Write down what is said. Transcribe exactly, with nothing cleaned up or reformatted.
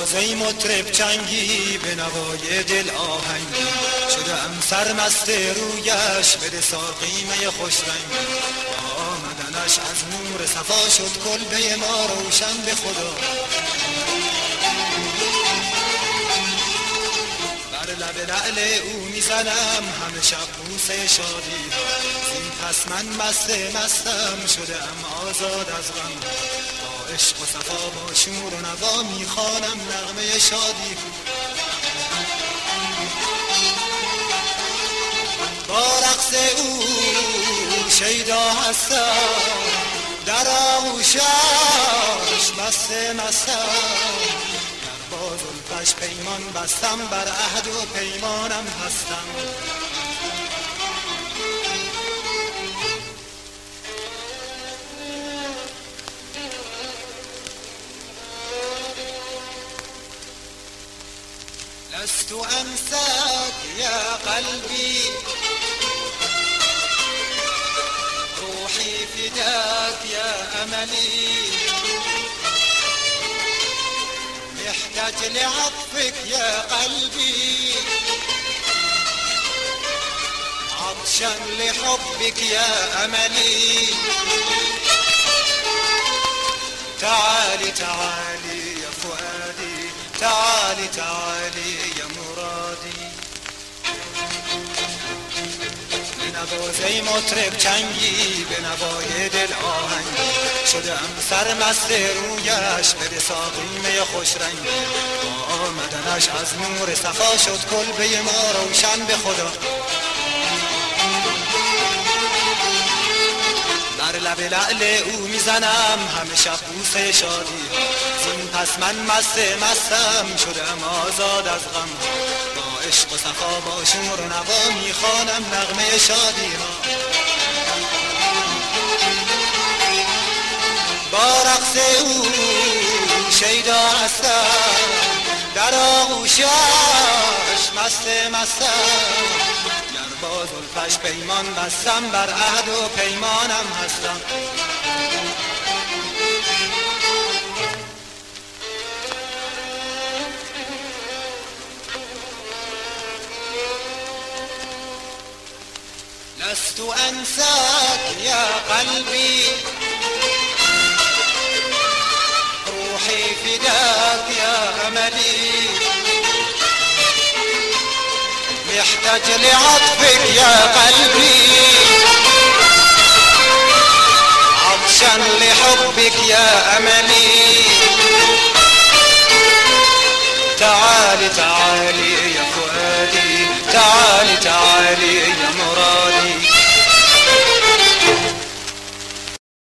بنوازه مطرب چنگی به نوای دل آهنگی، شده ام سرمست رویش بده ساقیمه خوش رنگی. آمدنش از نور صفا شد کلبه ما روشن به خدا. بر لب لعل او میزنم همه شب بوسه شادی، زین پس من مست مستم شده ام آزاد از غم. با عشق و صفا با شور و نوا میخوانم نغمه شادی. با رقص او شیدا هستم در آغوشش مست مستم، در با زلفش پیمان بستم بر عهد و پیمانم هستم. لست أنساك يا قلبي روحي فداك يا أملي، محتاج لعطفك يا قلبي عطشا لحبك يا أملي. تعالي تعالي يا فؤادي، تعالي تعالي يا مرادي. بنوازه مطرب چنگی به نوای دل آهنگی، شده ام سرمست رویش بده ساقیمه خوش رنگی. آمدنش از نور صفا شد کلبه ما روشن به خدا. بر لب لعل او میزنم همه شب بوسه شادی، زین پس من مست مستم شدم آزاد از غم. با عشق و صفا با شور و نوا میخوانم نغمه شادی ها. با رقص او شیدا هستم در آغوشش مست مستم، با زلفش پیمان بستم بر عهد و پیمانم هستم. لست أنساك يا قلبي روحي فداك يا أملي، محتاج لعطفك يا قلبي عطشا لحبك يا أملي. تعالي تعالي